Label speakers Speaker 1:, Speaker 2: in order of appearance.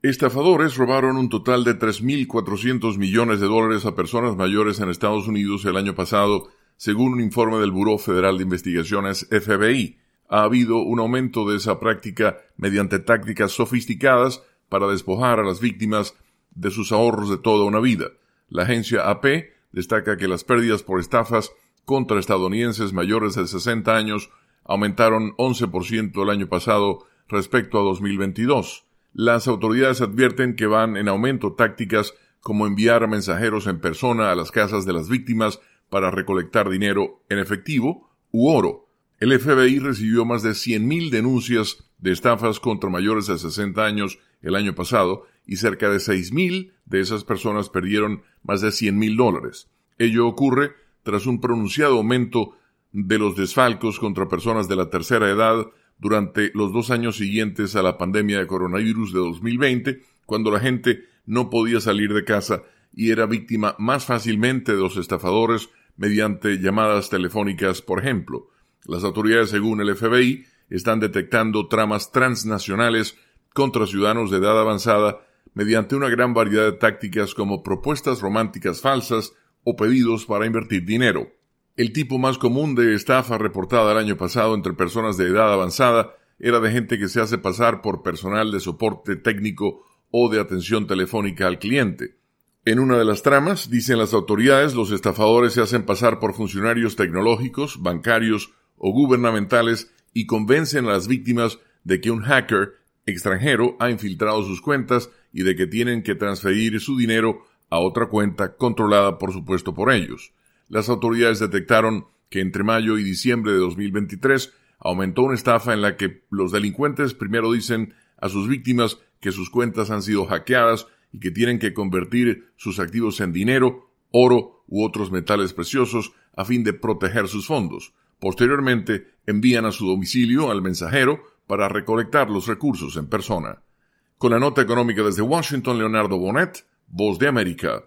Speaker 1: Estafadores robaron un total de $3.400 millones a personas mayores en Estados Unidos el año pasado, según un informe del Buró Federal de Investigaciones FBI. Ha habido un aumento de esa práctica mediante tácticas sofisticadas para despojar a las víctimas de sus ahorros de toda una vida. La agencia AP destaca que las pérdidas por estafas contra estadounidenses mayores de 60 años aumentaron 11% el año pasado respecto a 2022. Las autoridades advierten que van en aumento tácticas como enviar mensajeros en persona a las casas de las víctimas para recolectar dinero en efectivo u oro. El FBI recibió más de 100,000 denuncias de estafas contra mayores de 60 años el año pasado y cerca de 6,000 de esas personas perdieron más de $100,000. Ello ocurre tras un pronunciado aumento de los desfalcos contra personas de la tercera edad durante los 2 años siguientes a la pandemia de coronavirus de 2020, cuando la gente no podía salir de casa y era víctima más fácilmente de los estafadores mediante llamadas telefónicas, por ejemplo. Las autoridades, según el FBI, están detectando tramas transnacionales contra ciudadanos de edad avanzada mediante una gran variedad de tácticas como propuestas románticas falsas o pedidos para invertir dinero. El tipo más común de estafa reportada el año pasado entre personas de edad avanzada era de gente que se hace pasar por personal de soporte técnico o de atención telefónica al cliente. En una de las tramas, dicen las autoridades, los estafadores se hacen pasar por funcionarios tecnológicos, bancarios o gubernamentales y convencen a las víctimas de que un hacker extranjero ha infiltrado sus cuentas y de que tienen que transferir su dinero a otra cuenta controlada, por supuesto, por ellos. Las autoridades detectaron que entre mayo y diciembre de 2023 aumentó una estafa en la que los delincuentes primero dicen a sus víctimas que sus cuentas han sido hackeadas y que tienen que convertir sus activos en dinero, oro u otros metales preciosos a fin de proteger sus fondos. Posteriormente, envían a su domicilio al mensajero para recolectar los recursos en persona. Con la nota económica desde Washington, Leonardo Bonet, Voz de América.